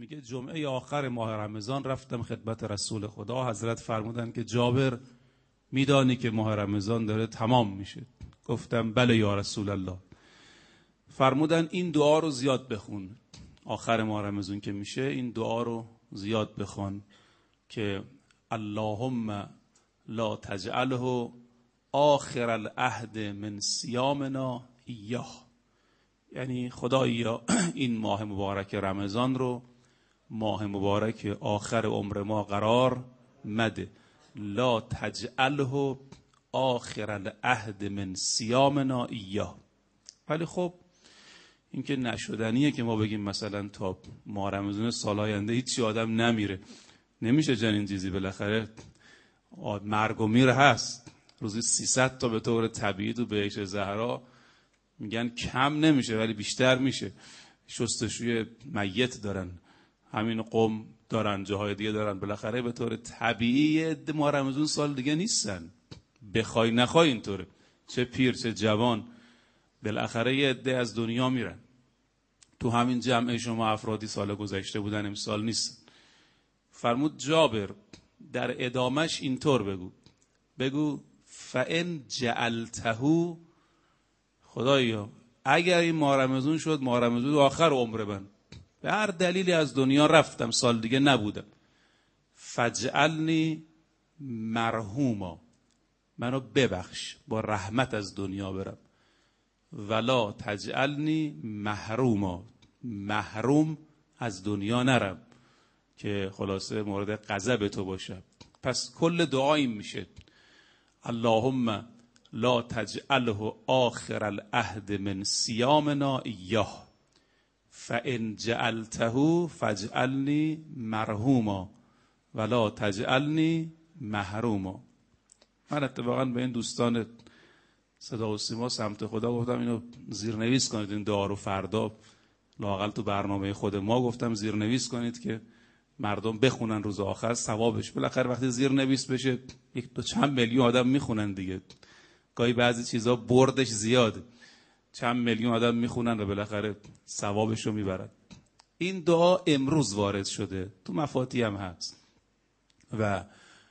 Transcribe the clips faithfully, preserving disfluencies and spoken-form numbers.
میگه جمعه آخر ماه رمضان رفتم خدمت رسول خدا. حضرت فرمودن که جابر میدانی که ماه رمضان داره تمام میشه؟ گفتم بله یا رسول الله. فرمودن این دعا رو زیاد بخون، آخر ماه رمضان که میشه این دعا رو زیاد بخون که اللهم لا تجعله آخر العهد من صیامنا ایاه، یعنی خدایا این ماه مبارک رمضان رو ماه مبارک آخر عمر ما قرار مده. لا تجعله آخر العهد من صیامنا ایاه. ولی خب این که نشدنیه که ما بگیم مثلا تا ماه رمضان سال آینده هیچی آدم نمیره، نمیشه چنین چیزی. بالاخره مرگ و میر هست. روزی سیصد تا به طور طبیعی تو بهشت زهرا میگن کم نمیشه ولی بیشتر میشه. شستشوی میت دارن، همین قم دارن، جاهای دیگه دارن. بالاخره به طور طبیعی ماه رمضان سال دیگه نیستن، بخوای نخوای اینطوره. چه پیر چه جوان بالاخره یه عده از دنیا میرن. تو همین جمع شما افرادی سال گذشته بودن، امسال نیستن. فرمود جابر در ادامش اینطور بگو بگو فَإِنْ جَعَلْتَهُ، خدایا اگر این ماه رمضان شد ماه رمضان آخر عمر من، به هر دلیلی از دنیا رفتم سال دیگه نبودم، فجعلنی مرحوما، منو ببخش با رحمت از دنیا برم، ولا تجعلنی محروما، محروم از دنیا نرم که خلاصه مورد غضب تو باشم. پس کل دعا این میشه اللهم لا تجعله آخر العهد من صیامنا ایاه فإن جعلته فاجعلنی مرحوما ولا تجعلنی محروما. من اتفاقا به این دوستان صدا و سیما سمت خدا گفتم اینو زیرنویس کنید، این دعا رو فردا لااقل تو برنامه خود ما گفتم زیرنویس کنید که مردم بخونن روز آخر ثوابش. بالاخره وقتی زیرنویس بشه یک دو چند میلیون آدم میخونن دیگه. گاهی بعضی چیزا بردش زیاده، چند میلیون آدم میخونن و بالاخره ثوابش رو میبرن. این دعا امروز وارد شده، تو مفاتیح هم هست. و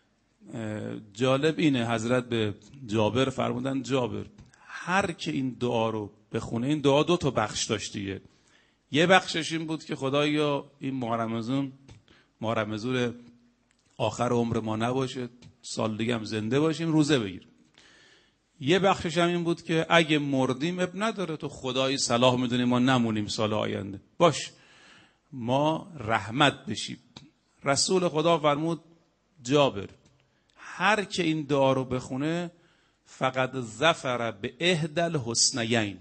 جالب اینه حضرت به جابر فرمودن جابر هر که این دعا رو بخونه، این دعا دو تا بخش داشتیه. یه بخشش این بود که خدایا این ماه رمضان ماه رمضان آخر عمر ما نباشه، سال دیگه هم زنده باشیم، روزه بگیر. یه بخشش هم این بود که اگه مردیم اب نداره، تو خدای صلاح میدونی ما نمونیم سال آینده، باش ما رحمت بشیم. رسول خدا فرمود جابر هر که این دعا رو بخونه فقط ظفر به احدى الحسنیین،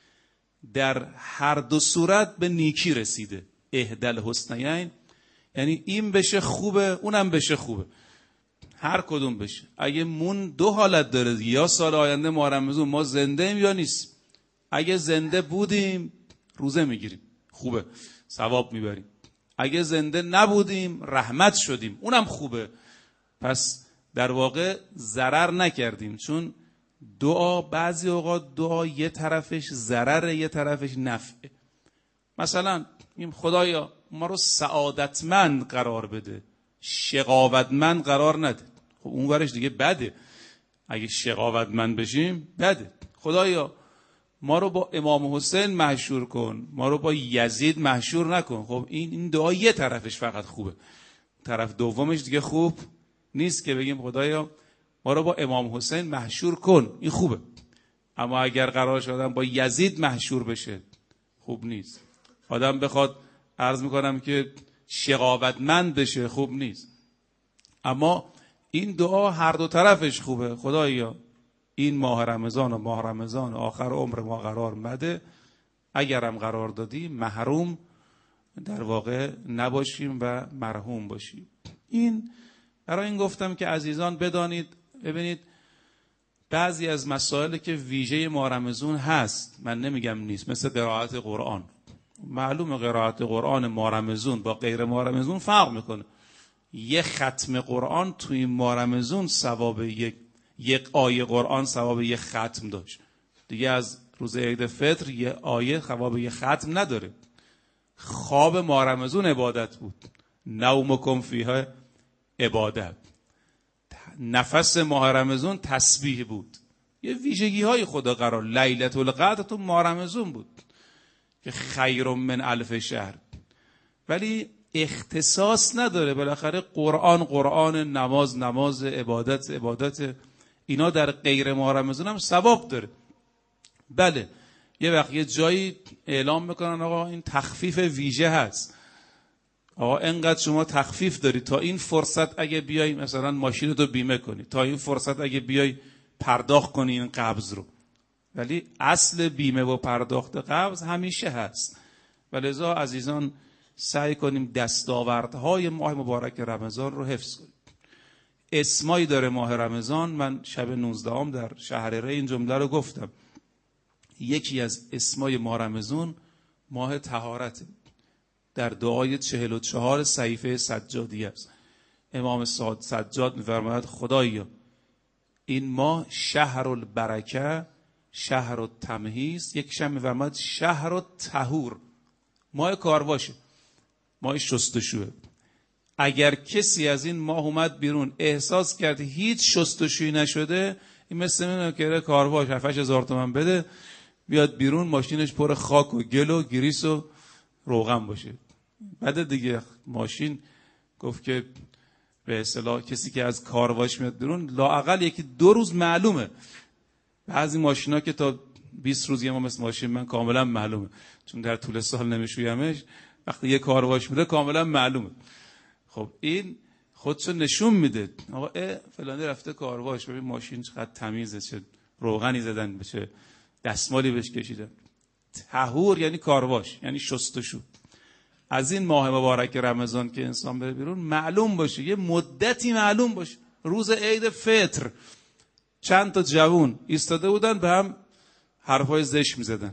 در هر دو صورت به نیکی رسیده. احدى الحسنیین یعنی این بشه خوبه اونم بشه خوبه، هر کدوم بشه. اگه مون دو حالت داره، یا سال آینده ماه رمضان ما زنده ایم یا نیست. اگه زنده بودیم روزه میگیریم، خوبه، ثواب میبریم. اگه زنده نبودیم رحمت شدیم، اونم خوبه. پس در واقع ضرر نکردیم، چون دعا بعضی اوقات دعا یه طرفش ضرره یه طرفش نفعه. مثلا این خدایا ما رو سعادتمند قرار بده، شقاوتمند قرار نده. خب اون ورش دیگه بده، اگه شقاوتمند بشیم بده. خدایا ما رو با امام حسین محشور کن، ما رو با یزید محشور نکن. خب این این دعا یه طرفش فقط خوبه، طرف دومش دیگه خوب نیست که بگیم خدایا ما رو با امام حسین محشور کن، این خوبه. اما اگر قرار شدن با یزید محشور بشه خوب نیست. آدم بخواد عرض میکنم که شقاوتمند بشه خوب نیست. اما این دعا هر دو طرفش خوبه. خدایا این ماه رمضان و ماه رمضان آخر عمر ما قرار مده، اگرم قرار دادی محروم در واقع نباشیم و مرحوم باشیم. این برای این گفتم که عزیزان بدانید، ببینید بعضی از مسائل که ویژه ماه رمضان هست، من نمیگم نیست، مثل قرائت قرآن. معلومه قرائت قرآن ماه رمضان با غیر ماه رمضان فرق میکنه. یک ختم قرآن توی ماه رمضان ثواب یک یک آیه قرآن ثواب یک ختم داشت. دیگه از روز عید فطر یک آیه ثواب یک ختم نداره. خواب ماه رمضان عبادت بود. نومکم فیها عبادت. نفس ماه رمضان تسبیح بود. یه ویژگی های خدا قرار. لیلة القدر تو ماه رمضان بود که خیر من الف شهر، ولی اختصاص نداره. بالاخره قرآن قرآن، نماز نماز، عبادت عبادت، اینا در غیر ماه رمضان هم ثواب داره. بله یه وقت یه جایی اعلام میکنن آقا این تخفیف ویژه هست، آقا انقدر شما تخفیف داری، تا این فرصت اگه بیای مثلا ماشینتو بیمه کنی، تا این فرصت اگه بیای پرداخت کنی این قبض رو. ولی اصل بیمه و پرداخت قبض همیشه هست. ولذا عزیزان سعی کنیم دستاوردهای ماه مبارک رمضان رو حفظ کنیم. اسمایی داره ماه رمضان. من شب نوزدهم در شهر ری این جمله رو گفتم. یکی از اسمای ماه رمضان ماه طهارت. در دعای چهل و چهار صحیفه سجادی است. امام سجاد می‌فرماید خدایا این ماه شهر البرکه، شهر التمحیص، یک شب می‌فرماید شهر الطهور، ماه کارواشه، ماه شستشوه. اگر کسی از این ماه اومد بیرون احساس کرد هیچ شستشویی نشده، این مثل اینه که کارواش هفت هزار تومان بده بیاد بیرون ماشینش پر خاک و گل و گریس و روغن باشه. بعد دیگه ماشین گفت که به اصطلاح کسی که از کارواش میاد بیرون لااقل یکی دو روز معلومه. بعضی ماشینا که تا بیست روز یه ما مثل ماشین من کاملا معلومه، چون در طول سال نمیشویمش. وقتی یه کارواش میده کاملا معلومه. خب این خودشو نشون میده. آقا فلانی رفته کارواش، ببین ماشین چقدر تمیزه، چه روغنی زدن، چه دستمالی بهش کشیدن. طهور یعنی کارواش، یعنی شستشو. از این ماه مبارک رمضان که انسان بره بیرون معلوم باشه، یه مدتی معلوم باشه. روز عید فطر چند تا جوون ایستاده بودن به هم حرفای زشت میزدن،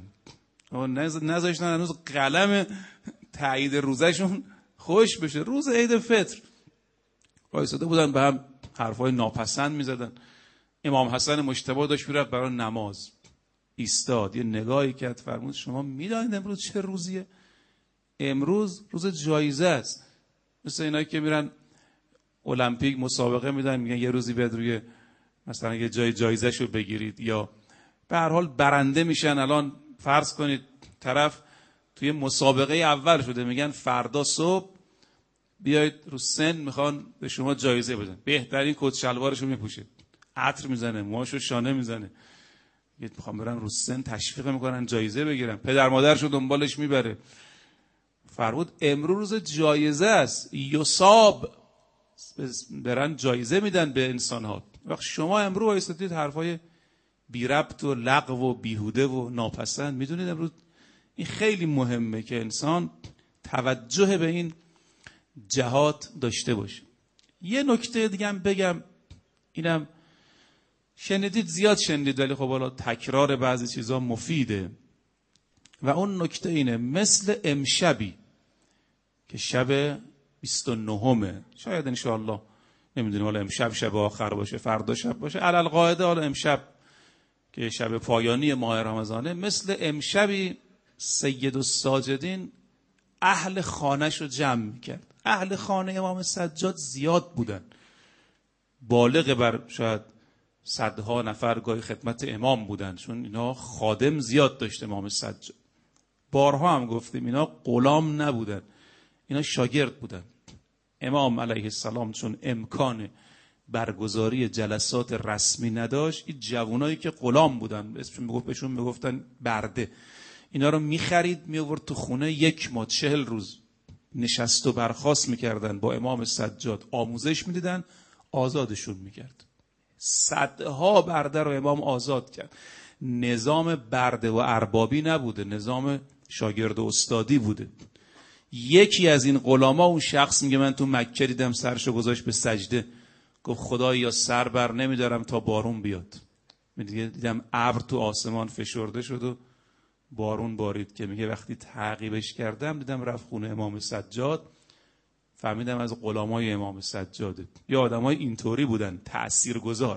نذاشتن هنوز قلم تایید روزشون خوش بشه. روز عید فطر ایستاده بودن به هم حرفای ناپسند میزدن. امام حسن مجتبی داشت میرفت برای نماز، ایستاد، یه نگاهی کرد، فرمود شما میدونید امروز چه روزیه؟ امروز روز جایزه است. مثل اینایی که میرن المپیک مسابقه میدن، میگن یه روزی بیاد روی مثلا یه جای جایزه‌شو بگیرید، یا به هر حال برنده میشن. الان فرض کنید طرف توی مسابقه اول شده، میگن فردا صبح بیاید رو سن میخوان به شما جایزه بدن، بهترین کت شلوارشو میپوشه، عطر میزنه، موهاشو شانه میزنه، میخوام برن رو سن تشویق میکنن جایزه بگیرن، پدر مادرشو دنبالش میبره. فرمود امروز روز جایزه است، یصاب، برن جایزه میدن به انسان‌ها. وقت شما امروز وایسادید حرفای بی ربط و لغو و بیهوده و ناپسند. میدونید امروز این خیلی مهمه که انسان توجه به این جهات داشته باشه. یه نکته دیگه هم بگم، اینم شنیدید، زیاد شنیدید، ولی خب حالا تکرار بعضی چیزا مفیده. و اون نکته اینه، مثل امشبی که شب بیست و نهمه، شاید انشاءالله نمیدونیم حالا امشب شب آخر باشه، فردا شب باشه، علل قاعده حالا امشب که شب پایانی ماه رمضانه، مثل امشبی سید الساجدین اهل خانه‌ش رو جمع میکرد. اهل خانه امام سجاد زیاد بودن، بالغ بر شاید صدها نفر گاهی خدمت امام بودن، چون اینا خادم زیاد داشت امام سجاد. بارها هم گفتیم اینا غلام نبودن، اینا شاگرد بودن. امام علیه السلام چون امکان برگزاری جلسات رسمی نداشت، این جوانایی که غلام بودن، اسمشون میگفت بهشون میگفتن برده، اینا رو میخرید میآورد تو خونه، یک ماه چهل روز نشست و برخاست میکردن با امام سجاد، آموزش میدیدن، آزادشون میکرد. صدها برده رو امام آزاد کرد. نظام برده و اربابی نبوده، نظام شاگرد و استادی بوده. یکی از این غلاما، اون شخص میگه من تو مکه دیدم سرشو گذاشت به سجده، گفت خدایا سر بر نمیدارم تا بارون بیاد. میگه دیدم ابر تو آسمان فشرده شد و بارون بارید، که میگه وقتی تعقیبش کردم دیدم رفت خونه امام سجاد، فهمیدم از غلامای امام سجاده. یا آدمای اینطوری بودن، تاثیرگذار.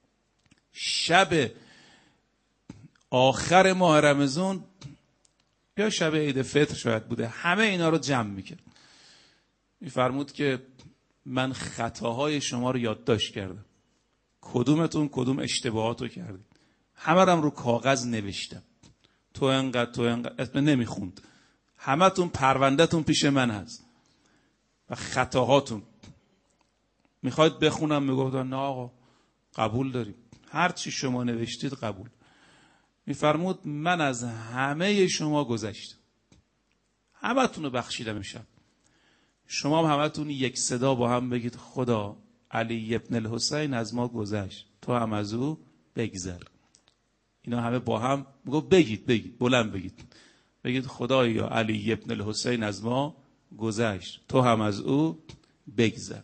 شب آخر ماه رمضان یا شب عید فطر شاید بوده، همه اینا رو جمع میکرد. میفرمود که من خطاهای شما رو یادداشت کردم، کدومتون کدوم اشتباهات رو کردید، همه رو رو کاغذ نوشتم. تو انقدر تو انقدر اسم نمیخوند، همه تون پروندهتون پیش من هست و خطاهاتون میخواید بخونم. میگفتن نه آقا قبول داریم، هر چی شما نوشتید قبول. میفرمود من از همه شما گذشتم، همه تون رو بخشیدم امشب. شما هم همه تون یک صدا با هم بگید خدا علی ابن الحسین از ما گذشت، تو هم از او بگذر. اینا همه با هم میگو بگید بگید بلند بگید بگید خدایا علی ابن الحسین از ما گذشت، تو هم از او بگذر.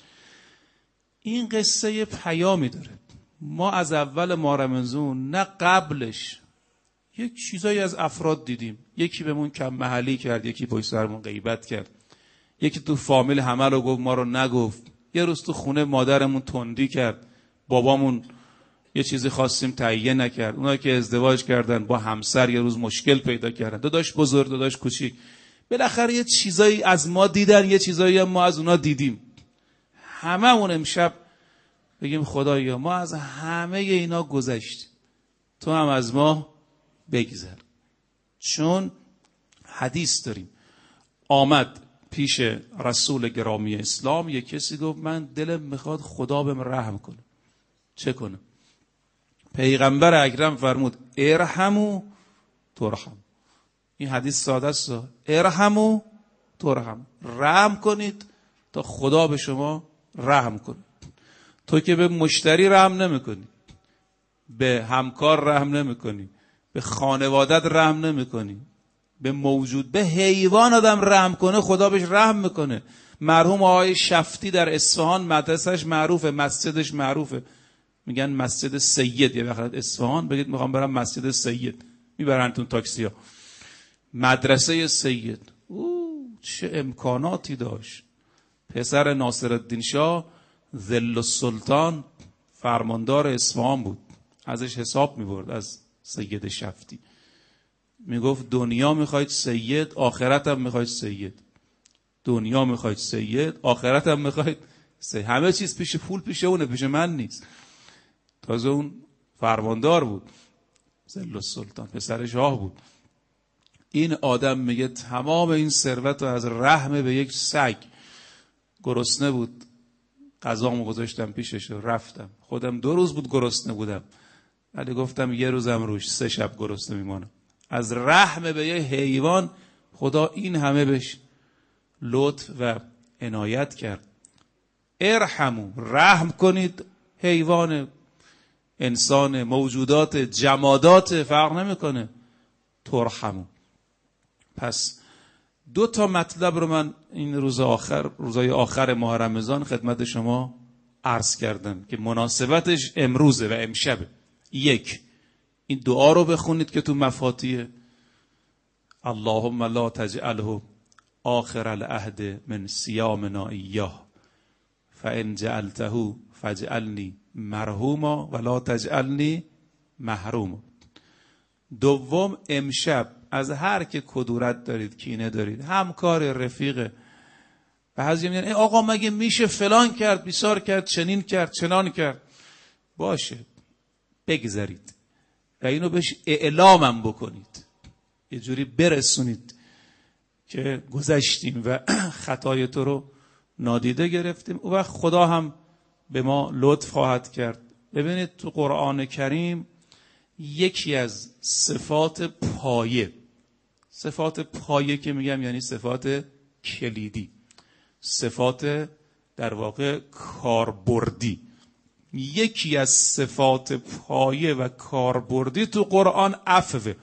این قصه پیامی داره. ما از اول ماه رمضان نه قبلش یک چیزایی از افراد دیدیم، یکی بهمون کم محلی کرد، یکی پشت سرمون غیبت کرد، یکی تو فامیل همه رو گفت ما رو نگفت، یه روز تو خونه مادرمون تندی کرد، بابامون یه چیزی خواستیم تهیه نکرد، اونایی که ازدواج کردن با همسر یه روز مشکل پیدا کردن، داداش بزرگ داداش کوچیک، بالاخره یه چیزایی از ما دیدن، یه چیزایی هم ما از اونا دیدیم. هممون امشب بگیم خدایا ما از همه اینا گذشتیم، تو هم از ما بگذر. چون حدیث داریم، آمد پیش رسول گرامی اسلام یک کسی گفت من دلم میخواد خدا بهم رحم کنه، چه کنم؟ پیغمبر اکرم فرمود ارحموا ترحم. این حدیث ساده است، ارحموا ترحم، رحم کنید تا خدا به شما رحم کنه. تو که به مشتری رحم نمیکنی، به همکار رحم نمیکنی، به خانوادت رحم نمیکنی، به موجود به حیوان آدم رحم کنه خدا بهش رحم میکنه. مرحوم آقای شفتی در اصفهان مدرسهش معروفه، مسجدش معروفه، میگن مسجد سید. یه وقت اصفهان بگید میخوام برم مسجد سید، میبرنتون تاکسی ها. مدرسه سید او چه امکاناتی داشت. پسر ناصرالدین شاه ذل السلطان فرماندار اصفهان بود، ازش حساب میبرد از سید شفتی. میگفت دنیا میخواید سید، آخرت هم میخواید سید. دنیا میخواید سید، آخرت هم میخواید سید. همه چیز پیش پول پیش اونه، پیش من نیست. تازه اون فرماندار بود، ذل السلطان پسر شاه بود. این آدم میگه تمام این ثروت رو از رحم به یک سگ، گرسنه بود غذامو گذاشتم پیشش رفتم، خودم دو روز بود گرسنه بودم، ولی گفتم یه روزم روش سه شب گرسنه میمونم. از رحم به یه حیوان خدا این همه بهش لطف و عنایت کرد. ارحمو، رحم کنید. حیوان، انسان، موجودات، جمادات فرق نمیکنه. ترحمو. پس دو تا مطلب رو من این روز آخر، روزای آخر ماه رمضان خدمت شما عرض کردم که مناسبتش امروزه و امشبه. یک، این دعا رو بخونید که تو مفاتیح، اللهم لا تجعله آخر العهد من صیامنا ایاه فان جعلته فاجعلنی مرحوما ولا تجعلنی محروما. دوم، امشب از هر که کدورت دارید، کینه دارید، همکار، رفیق، بعضی میگن آقا مگه میشه فلان کرد، بیسار کرد، چنین کرد، چنان کرد، باشه بگذارید و اینو بهش اعلامم بکنید، یه جوری برسونید که گذشتیم و خطای تو رو نادیده گرفتیم. و خدا هم به ما لطف خواهد کرد. ببینید تو قرآن کریم یکی از صفات پایه، صفات پایه که میگم یعنی صفات کلیدی، صفات در واقع کاربردی، یکی از صفات پایه و کاربردی تو قرآن عفوه.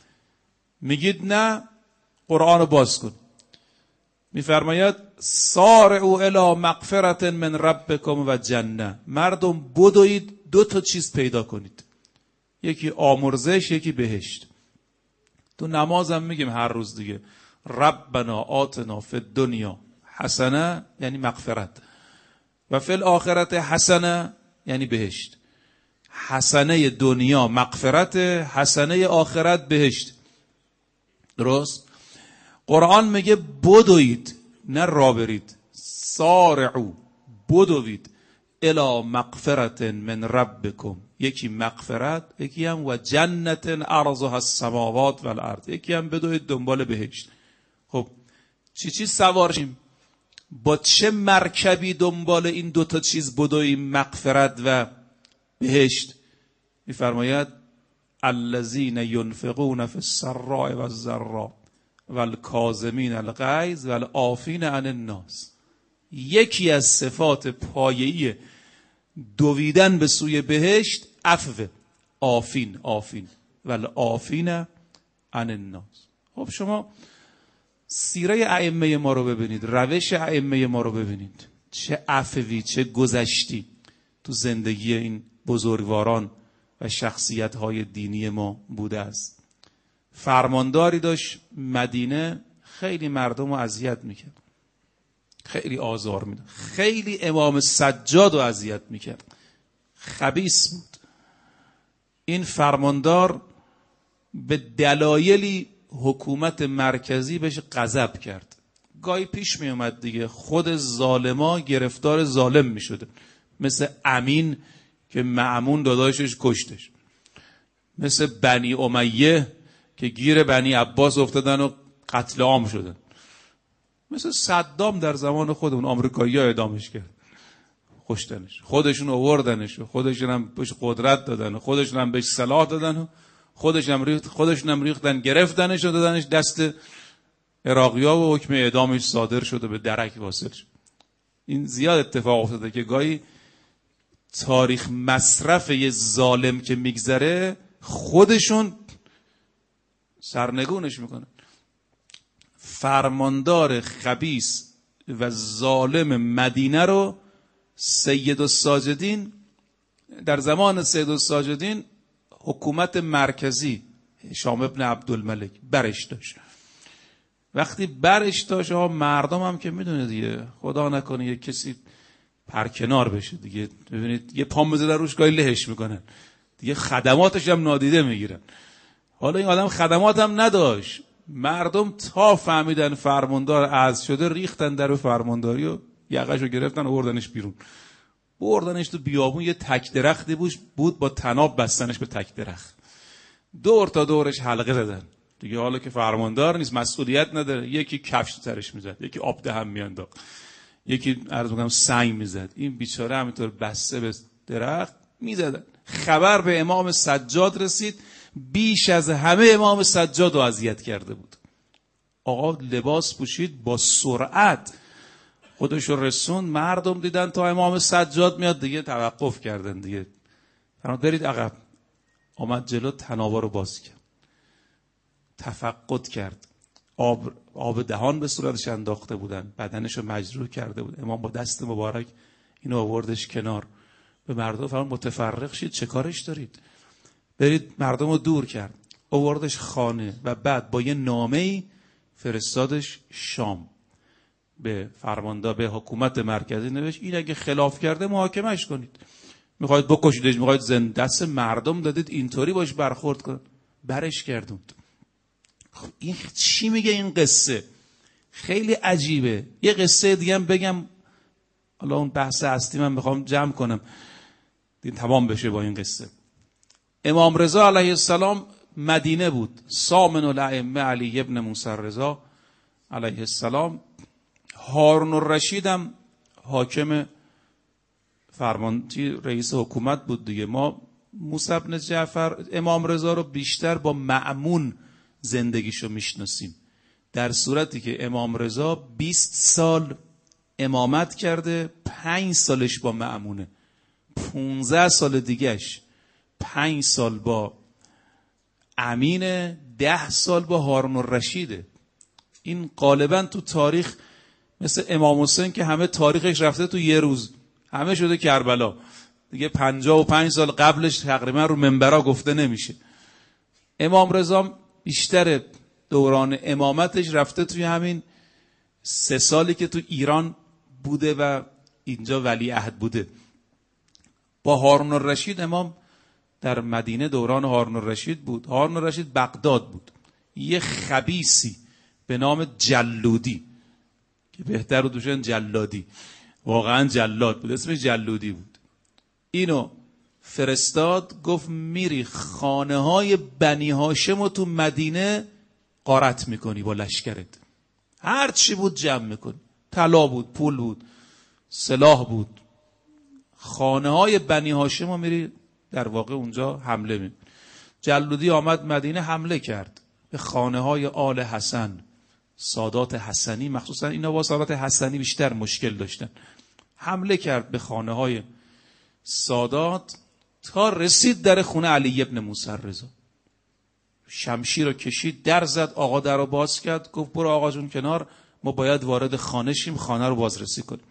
میگید نه، قرآن رو باز کن. میفرماید سارعوا الی مغفرة من ربکم و جنه. مردم بدوید دو تا چیز پیدا کنید، یکی آمرزش، یکی بهشت. تو نمازم میگیم هر روز دیگه ربنا آتنا فی الدنیا حسنه یعنی مغفرت، و فی الاخرت حسنه یعنی بهشت. حسنه دنیا مغفرت، حسنه آخرت بهشت. درست؟ قرآن میگه بدوید، نه را برید. سارعو، بدوید الی مغفرت من ربکم. یکی مغفرت، یکی هم و جنت عرضها السماوات والارض، یکی هم بدوید دنبال بهشت. خب چی چی سوار شیم؟ با چه مرکبی دنبال این دوتا چیز بدویم، مغفرت و بهشت؟ میفرماید الذین ینفقون فی السراء والضراء والکاظمین الغیظ والعافین عن الناس. یکی از صفات پایه‌ای دویدن به سوی بهشت عفو، عافین عافین والعافین عن الناس. خب شما سیره ائمه ما رو ببینید، روش ائمه ما رو ببینید، چه عفوی، چه گذشتی تو زندگی این بزرگواران و شخصیت‌های دینی ما بوده است. فرمانداری داشت مدینه، خیلی مردم رو اذیت میکرد، خیلی آزار میداد، خیلی امام سجاد رو اذیت میکرد، خبیث بود. این فرماندار به دلایلی حکومت مرکزی بهش غضب کرد. گاهی پیش می اومد دیگه خود ظالما گرفتار ظالم می شده، مثل امین که مأمون داداشش کشتش، مثل بنی امیه که گیر بنی عباس افتادن و قتل عام شدن، مثل صدام در زمان خودمون آمریکایی‌ها اعدامش کرد، کشتنش، خودشون آوردنش و خودشون هم بهش قدرت دادن و خودشون هم بهش سلاح دادن و خودشون هم ریخت خودشون هم ریختن گرفتنش و دادنش دست عراقی‌ها و حکم اعدامش صادر شده، به درک واصل شد. این زیاد اتفاق افتاده که گاهی تاریخ مصرف یه ظالم که میگذره خودشون سرنگونش میکنه. فرماندار خبیث و ظالم مدینه رو سید الساجدین، در زمان سید الساجدین حکومت مرکزی هشام ابن عبدالملک برش داشت. وقتی برش داشت ها، مردم هم که میدونه دیگه، خدا نکنه یه کسی پرکنار بشه دیگه، ببینید یه پام بزنه روش گاهی لهش میکنن دیگه، خدماتش هم نادیده میگیرن. حالا این آدم خدمات هم نداشت، مردم تا فهمیدن فرماندار عزل شده ریختن در فرمانداری و یقهشو گرفتن و بردنش بیرون، بردنش تو بیابون. یه تک درختی بود با طناب بستنش به تک درخت، دور تا دورش حلقه زدن دیگه. حالا که فرماندار نیست، مسئولیت نداره، یکی کفش سرش میزد، یکی آب دهن میانداخت، یکی عرض میگم سنگ میزد، این بیچاره همینطور بسته به درخت میزدن. خبر به امام سجاد رسید، بیش از همه امام سجاد رو اذیت کرده بود. آقا لباس پوشید، با سرعت خودش رو رسون، مردم دیدن تا امام سجاد میاد دیگه توقف کردن دیگه، فرمود برید عقب. آمد جلو، تنابا رو باز کرد، تفقد کرد، آب آب دهان به صورتش انداخته بودن، بدنش رو مجروح کرده بود. امام با دست مبارک اینو آوردش کنار، به مردم فرمود متفرق شید، چه کارش دارید، برید. مردم رو دور کرد، آوردش خانه و بعد با یه نامه‌ای فرستادش شام. به فرمانده، به حکومت مرکزی نوشت این اگه خلاف کرده محاکمش کنید، میخواید بکشیدش، میخواید زنده، دست مردم دادید اینطوری باش برخورد کن. برش گردوند. خب این چی میگه این قصه؟ خیلی عجیبه. یه قصه دیگه هم بگم، حالا اون بحث اصلی من میخوام جمع کنم دین تمام بشه با این قصه. امام رضا علیه السلام مدینه بود، سامن الائمه علی ابن موسی رضا علیه السلام. هارون الرشید هم حاکم فرمانچی رئیس حکومت بود دیگه. ما موسی بن جعفر امام رضا رو بیشتر با مأمون زندگیشو میشناسیم، در صورتی که امام رضا بیست سال امامت کرده، پنج سالش با مأمونه، پونزده سال دیگهش، پنج سال با امینه، ده سال با هارون الرشیده. این غالبا تو تاریخ مثل امام حسین که همه تاریخش رفته تو یه روز، همه شده کربلا دیگه، پنجاه و پنج سال قبلش تقریبا رو منبرا گفته نمیشه. امام رضا بیشتر دوران امامتش رفته توی همین سه سالی که تو ایران بوده و اینجا ولی عهد بوده. با هارون الرشید امام در مدینه دوران هارون الرشید بود. هارون الرشید بغداد بود، یه خبیثی به نام جلودی که بهتر رو دوشن جلادی، واقعا جلاد بود، اسمش جلودی بود، اینو فرستاد گفت میری خانه های بنی هاشم رو تو مدینه غارت میکنی با لشکرت، هر چی بود جمع میکنی، طلا بود، پول بود، سلاح بود، خانه های بنی هاشم رو میری در واقع اونجا حمله میکنی. جلودی آمد مدینه، حمله کرد به خانه های آل حسن، سادات حسنی، مخصوصا اینا با سادات حسنی بیشتر مشکل داشتن، حمله کرد به خانه های سادات تا رسید در خونه علی ابن موسی رضا، شمشیر رو کشید، در زد، آقا در رو باز کرد، گفت برو آقا جون کنار، ما باید وارد خانه شیم، خانه رو بازرسی کنیم.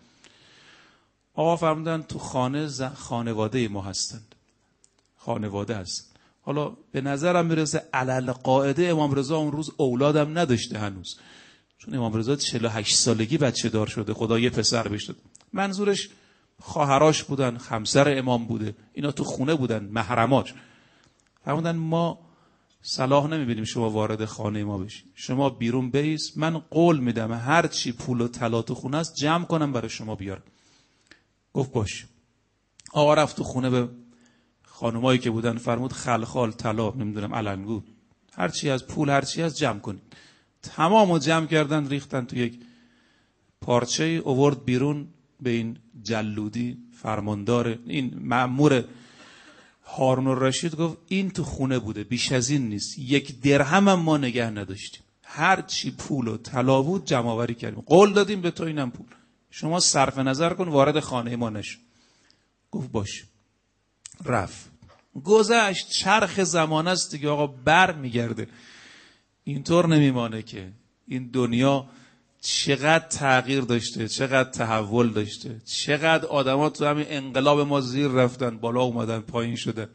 آقا فرمودن تو خانه ز... خانواده ما هستند، خانواده هست. حالا به نظرم میرسه علل قاعده امام رضا اون روز اولادم نداشته هنوز، چون امام رضا چهل و هشت سالگی بچه دار شده، خدا یه پسر بهش داد. منظورش خواهراش بودن، همسر امام بوده، اینا تو خونه بودن، محرماش. فرمودن ما صلاح نمیبینیم شما وارد خانه ما بشین، شما بیرون بیس، من قول میدم هر چی پول و طلا تو خونه است جمع کنم برای شما بیارم. گفت باش. آقا رفت تو خونه، به خانمایی که بودن فرمود خلخال، طلا، نمیدونم علنگو، هر چی از پول هر چی از جمع کنید. تمامو جمع کردن، ریختن تو یک پارچه، اوورد بیرون به این جلودی فرماندار، این مأمور هارون الرشید، گفت این تو خونه بوده، بیش از این نیست، یک درهم هم ما نگه نداشتیم، هر چی پول و طلا بود جمع آوری کردیم، قول دادیم به تو اینم پول، شما صرف نظر کن وارد خانه ما نشو. گفت باش. رفت. گذشت، چرخ زمان است دیگه آقا، بر میگرده، اینطور نمیمانه که. این دنیا چقدر تغییر داشته، چقدر تحول داشته، چقدر آدمات تو همین انقلاب ما زیر رفتن، بالا اومدن، پایین شدن.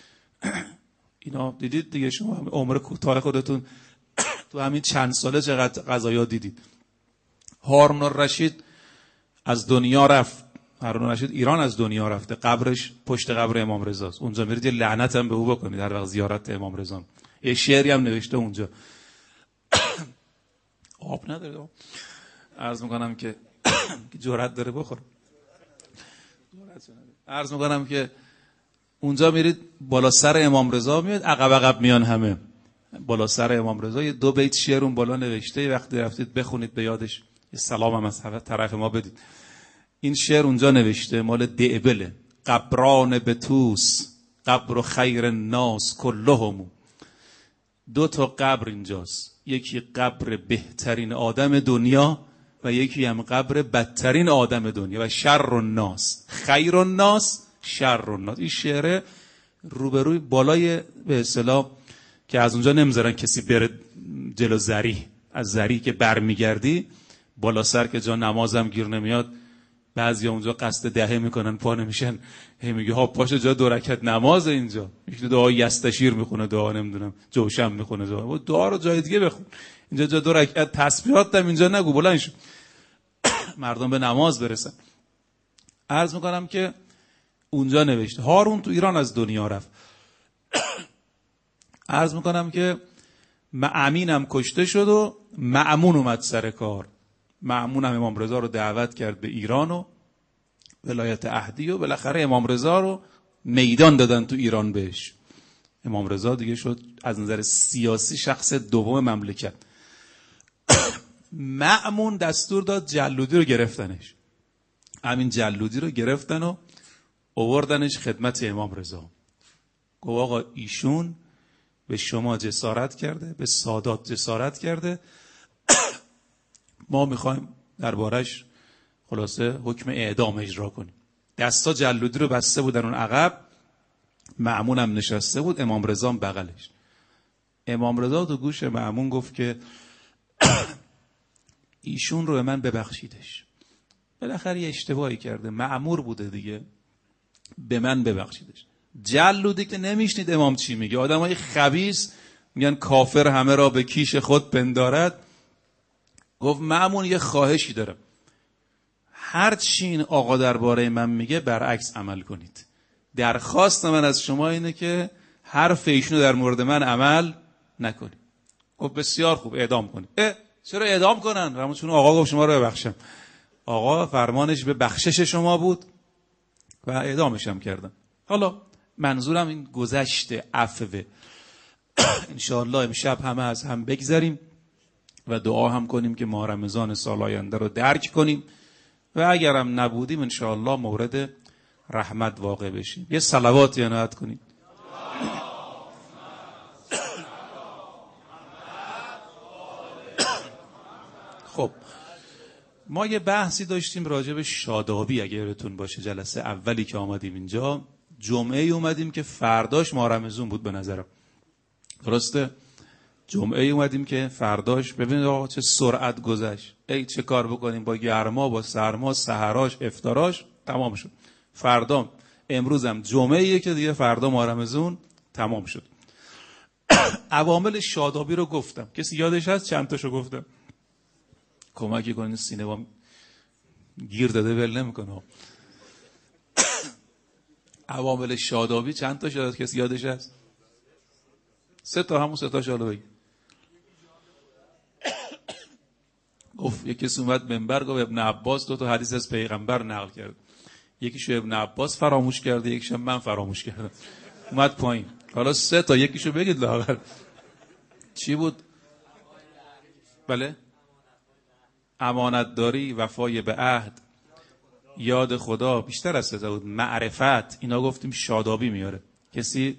اینا دیدید دیگه، شما همین عمر کوتاه خودتون تو همین چند ساله چقدر قضایا دیدید. هارون الرشید از دنیا رفت. هارون الرشید ایران از دنیا رفته، قبرش پشت قبر امام رضاست، اونجا میرید یه لعنت هم به او بکنید هر وقت زیارت امام رضا. یه شعری هم نوشته اونجا. آب نداره، عرض میکنم که جرأت داره بخور. عرض میکنم که اونجا میرید بالا سر امام رضا، میاد عقب عقب میان همه بالا سر امام رضا، یه دو بیت شعر اون بالا نوشته، یه وقتی رفتید بخونید به یادش، یه سلام هم از طرف ما بدید. این شعر اونجا نوشته، مال دعبله: قبران بتوس قبر خیر الناس کلهم. دو تا قبر اینجاست، یکی قبر بهترین آدم دنیا و یکی هم قبر بدترین آدم دنیا، و شر الناس خیر الناس شر الناس. این شعر روبروی بالای به اصطلاح که از اونجا نمیذارن کسی بره جلو زری، از زری که برمیگردی بالا سر که جا نمازم گیر نمیاد، بعضی اونجا قصد دهه میکنن پا نمیشن، هی میگه ها پاش جا دو رکعت نماز، اینجا میشه دعا یستشیر میخونه، دعا نمیدونم جوشم میخونه، دعا دعا رو جای دیگه بخون، اینجا جا دو رکعت تسبیحات هم اینجا نگو، بلند شو مردم به نماز برسن. عرض میکنم که اونجا نوشته هارون تو ایران از دنیا رفت. عرض میکنم که مأمینم کشته شد و مأمون اومد سر کار. مأمون هم امام رضا رو دعوت کرد به ایران و ولایت عهدی و بالاخره امام رضا رو میدان دادن تو ایران بهش. امام رضا دیگه شد از نظر سیاسی شخص دوم مملکت. مأمون دستور داد جلودی رو گرفتنش. همین جلودی رو گرفتن و آوردنش خدمت امام رضا. گفت آقا ایشون به شما جسارت کرده، به سادات جسارت کرده، ما میخوایم دربارش خلاصه حکم اعدام اجرا کنیم. دستا جلودی رو بسته بودن اون عقب، مأمون هم نشسته بود، امام رضا هم بغلش. امام رضا تو گوش مأمون گفت که ایشون رو به من ببخشیدش، بالاخره یه اشتباهی کرده، مأمور بوده دیگه، به من ببخشیدش. جلودی که نمیشنید امام چی میگه، آدمای خبیث میگن کافر همه را به کیش خود پندارد. گفت مأمون یه خواهشی دارم، هر چی این آقا درباره من میگه برعکس عمل کنید. درخواست من از شما اینه که حرف ایشونو در مورد من عمل نکنید. گفت بسیار خوب اعدام کنید. اه چرا اعدام کنن؟ همون آقا گفت شما رو ببخشم. آقا فرمانش به بخشش شما بود و اعدامش هم کردن. حالا منظورم این گذشته عفوه. انشاءالله امشب همه از هم بگذریم و دعا هم کنیم که ماه رمضان سال آینده رو درک کنیم و اگرم نبودیم انشاءالله مورد رحمت واقع بشیم. یه صلواتی عنایت کنیم. خب ما یه بحثی داشتیم راجع به شادابی، اگه یادتون باشه جلسه اولی که آمدیم اینجا جمعه اومدیم که فرداش ماه رمضان بود به نظرم، درسته؟ جمعه اومدیم که فرداش ببینید آقا چه سرعت گذشت. ای چه کار بکنیم با گرما با سرما، سحراش افطاراش تمام شد. فردا امروزم جمعه‌ایه که دیگه فردا ماه رمضان تمام شد. عوامل شادابی رو گفتم. کسی یادش هست چند تاشو گفتم؟ کمکی کنید سینه با گیر داده ول نمیکنه. عوامل شادابی چند تا شد؟ کسی یادش هست؟ سه تا، همون سه تا شالو بگی. گفت یکی کسی اومد منبر گفت ابن عباس دو تا حدیث از پیغمبر نقل کرد. یکیشو ابن عباس فراموش کرده، یکیشو من فراموش کردم. اومد پایین. حالا سه تا، یکیشو بگید لااقل. چی بود؟ بله؟ امانتداری، وفای به عهد، یاد خدا، بیشتر از سه تا بود. معرفت، اینا گفتیم شادابی میاره. کسی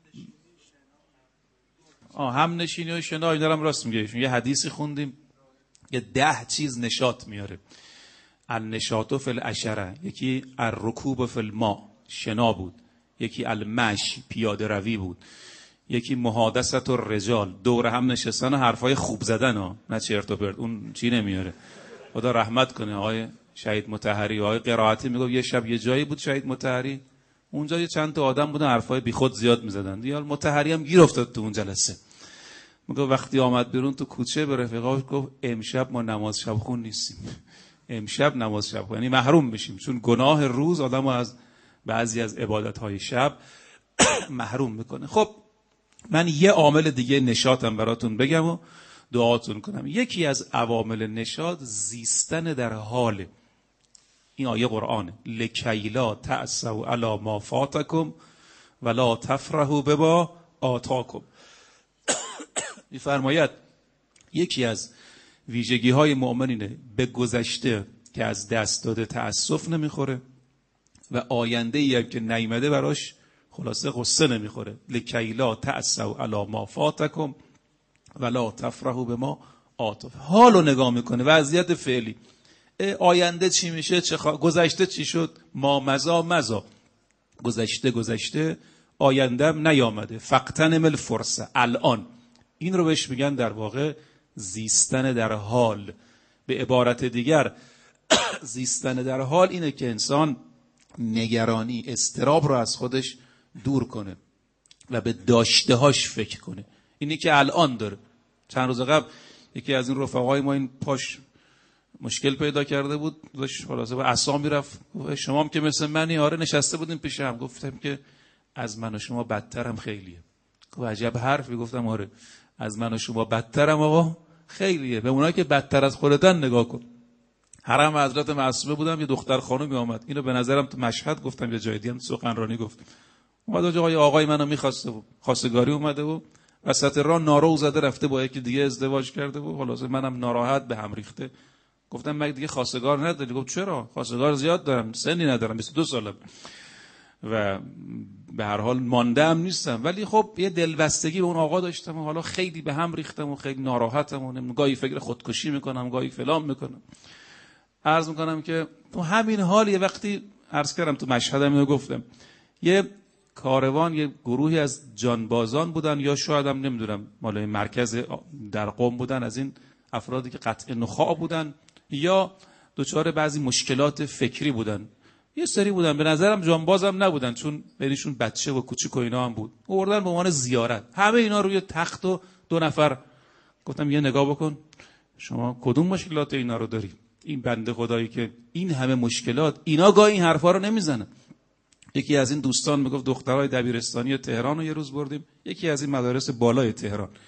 آه هم نشینی و شنا اینا هم راست میگه. یه حدیثی خوندیم یه ده چیز نشاط میاره. النشاط فی العشره، یکی الرکوب فی الماء شنا بود، یکی المشی پیاده روی بود، یکی محادثت الرجال دور هم نشستن و حرفای خوب زدن ها، نه چرت و پرت. اون چی نمیاره. خدا رحمت کنه آقای شهید مطهری. آقای قرائتی میگه یه شب یه جایی بود شهید مطهری، اونجا یه چند تا آدم بودن حرفای بیخود زیاد میزدن. دیگه مطهری هم گیر افتاد تو اون جلسه. میگه وقتی آمد بیرون تو کوچه به رفیقاش گفت امشب ما نماز شب خون نیستیم. امشب نماز شب خون، یعنی محروم میشیم، چون گناه روز آدمو از بعضی از عبادت‌های شب محروم میکنه. خب من یه عامل دیگه نشاطم براتون بگم و دعاتون کنم. یکی از عوامل نشاط زیستن در حال. این آیه قرآنه. لکیلا تأسوا علی ما فاتکم ولا تفرحوا بما آتاکم. می‌فرماید یکی از ویژگی های مؤمنینه به گذشته که از دست داده تأسف نمیخوره و آینده ای که نیامده براش خلاصه قصه نمیخوره. لکیلا تأسوا علی ما فاتکم ولا تفرحوا بما آتاکم. حالو نگاه میکنه، وضعیت فعلی، آینده چی میشه، چه خوا... گذشته چی شد، ما مزا مزا، گذشته گذشته، آینده هم نیامده. فقطنم الفرصه، الان. این رو بهش میگن در واقع زیستن در حال. به عبارت دیگر زیستن در حال اینه که انسان نگرانی، اضطراب رو از خودش دور کنه و به داشته هاش فکر کنه. اینی که الان داره. چند روز قبل یکی از این رفقای ما این پاش مشکل پیدا کرده بود، داشت خلاصه به عصا میرفت. شما هم که مثل منی؟ آره. نشسته بودیم پیش هم. گفتم که از من و شما بدترم خیلیه. گفت عجب حرفی. گفتم آره از من و شما بدترم آقا خیلیه. به اونایی که بدتر از خودتن نگاه کن. حرم حضرت معصومه بودم، یه دختر خانومی اومد. اینو به نظرم تو مشهد گفتم یه جای دیگه هم سخنرانی گفت. اومد آقای آقای منو می‌خواسته بود، خواستگاری اومده بود، وسط راه نارو زده رفته با یکی دیگه ازدواج کرده بود. خلاصه منم ناراحت به هم ریخته. گفتم مگه دیگه خواستگار نداری؟ گفت چرا؟ خواستگار زیاد دارم، سنی ندارم، بیست و دو سالم و به هر حال مانده هم نیستم. ولی خب یه دلبستگی به اون آقا داشتم و حالا خیلی به هم ریختم و خیلی ناراحتم و گاهی فکر خودکشی میکنم، گاهی فلان میکنم. عرض میکنم که تو همین حال یه وقتی عرض کردم تو مشهدم اینو گفتم، یه کاروان، یه گروهی از جانبازان بودن یا شاید هم نمیدونم مال مرکز در قم بودن، از این افرادی که قطع نخاع بودن یا دچار بعضی مشکلات فکری بودن. یه سری بودن به نظرم جانبازم نبودن، چون بینشون بچه و کوچیک و اینا هم بود. آوردن به عنوان زیارت همه اینا روی تخت و دو نفر. گفتم یه نگاه بکن شما کدوم مشکلات اینا رو داری؟ این بنده خدایی که این همه مشکلات، اینا گاهی این حرفا رو نمیزنن. یکی از این دوستان میگفت دخترای دبیرستانی تهران رو یه روز بردیم، یکی از این مدارس بالای تهران،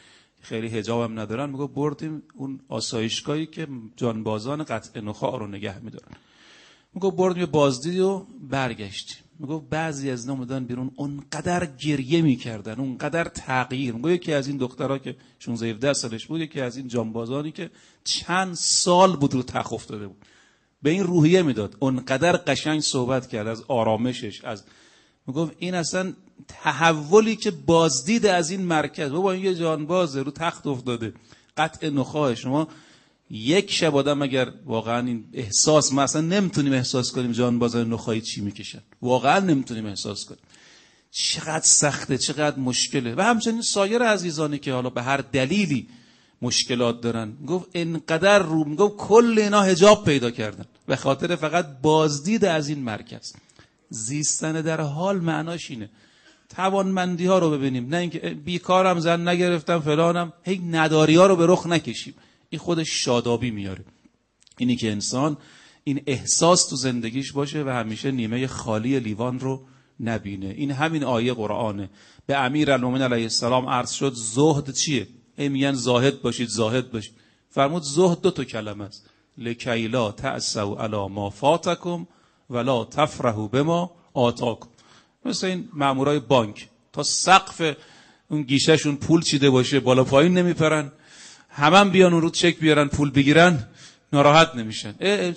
خیلی حجاب هم ندارن، میگه بردیم اون آسایشگاهی که جانبازان قطع نخاع رو نگه میدارن، میگه بردیم یه بازدید و برگشتیم. میگه بعضی از اینا اومدن بیرون اونقدر گریه میکردن، اونقدر تغییر. میگه یکی از این دخترها که شانزده هفده سالش بود، یکی از این جانبازانی که چند سال بود رو تخت افتاده بود، به این روحیه میداد، اونقدر قشنگ صحبت کرد از آرامشش، از میگفت این اصلا تحولی که بازدید از این مرکز، بابا این یه جانبازه رو تخت افتاده قطع نخاع، شما یک شب آدم اگر واقعا این احساس، ما اصلا نمیتونیم احساس کنیم جانبازان نخاعی چی میکشن، واقعا نمیتونیم احساس کنیم چقدر سخته، چقدر مشکله. و همچنین سایر عزیزانی که حالا به هر دلیلی مشکلات دارن، گفت اینقدر رو، میگفت کل اینا حجاب پیدا کردن به خاطر فقط بازدید از این مرکز. زیستن در حال معناش اینه توانمندی ها رو ببینیم، نه اینکه بیکارم، زن نگرفتم، فلانم، هی نداری ها رو به رخ نکشیم. این خودش شادابی میاره. اینی که انسان این احساس تو زندگیش باشه و همیشه نیمه خالی لیوان رو نبینه. این همین آیه قرآنه. به امیرالمومنین علیه السلام عرض شد زهد چیه؟ ای میگن زاهد باشید، زاهد باشید. فرمود زهد دو تا کلمه است، لکی لا تأسوا علی ما فاتکم ولا تفرحوا بما آتاکم. مثل این مامورای بانک تا سقف اون گیشهشون پول چیده باشه بالا پایین نمیپرن، همه هم بیان اون رو چک بیارن پول بگیرن، ناراحت نمیشن.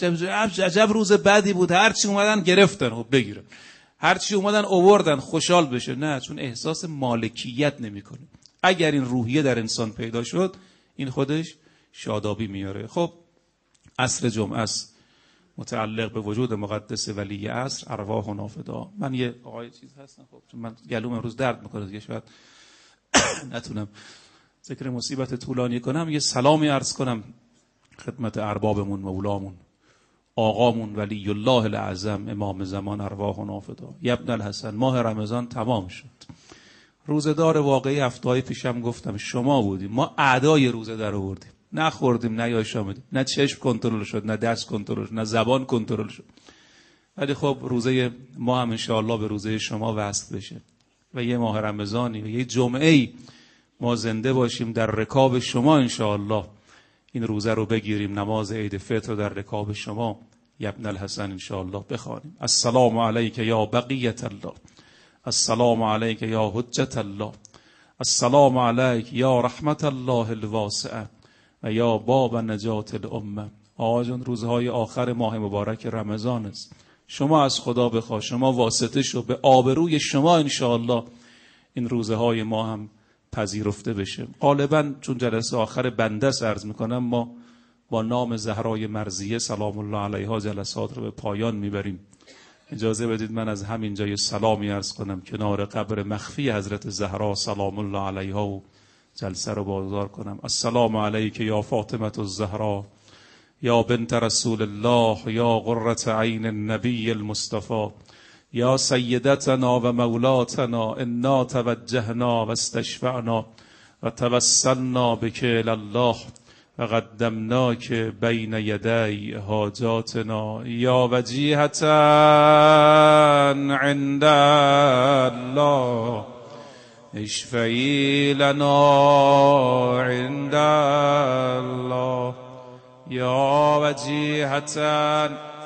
عجب روز بعدی بود، هرچی اومدن گرفتن خب بگیرن، هرچی اومدن آوردن خوشحال بشه. نه، چون احساس مالکیت نمیکنه. اگر این روحیه در انسان پیدا شد، این خودش شادابی میاره. خب عصر جمعه است، متعلق به وجود مقدس ولی عصر، ارواحنا فدا. من یه آقای چیز هستم، خب چون من گلوم امروز درد میکنه دیگه، شاید نتونم ذکر مصیبت طولانی کنم. یه سلامی عرض کنم خدمت اربابمون، مولامون، آقامون ولی الله الاعظم امام زمان، ارواحنا فدا. ابن الحسن، ماه رمضان تمام شد. روزدار واقعی هفته‌های پیشم گفتم شما بودیم، ما اعدای روزه در آوردیم، نخوردیم، نه یاش آمدیم، نه چشم کنترل شد، نه دست کنترل شد، نه زبان کنترل شد. ولی خب روزه ما هم انشاءالله به روزه شما وصل بشه و یه ماه رمضانی و یه جمعه‌ای ما زنده باشیم در رکاب شما انشاءالله، این روزه رو بگیریم، نماز عید فطر در رکاب شما ابن الحسن انشاءالله بخوانیم. السلام علیک یا بقیت الله، السلام علیک یا حجت الله، السلام علیک یا رحمت الله الواسعه و یا باب نجات الامه. آقا جان روزهای آخر ماه مبارک رمضان است، شما از خدا بخوا، شما واسطه شو، به آبروی شما انشاءالله این روزهای ما هم پذیرفته بشه. غالبا چون جلسه آخر بنده عرض میکنم، ما با نام زهرای مرضیه سلام الله علیها جلسات رو به پایان میبریم. اجازه بدید من از همین جای سلامی عرض کنم کنار قبر مخفی حضرت زهرا سلام الله علیها و جلسه رو بازار کنم. السلام علیک یا فاطمه الزهرا یا بنت رسول الله یا قرة عین النبی المصطفى یا سیدتنا و مولاتنا، انا توجهنا و استشفعنا و توسلنا بک الله و قدمناک بین یدی حاجاتنا یا وجیهتا عند الله اشفعی لنا عند الله یا وجیهتا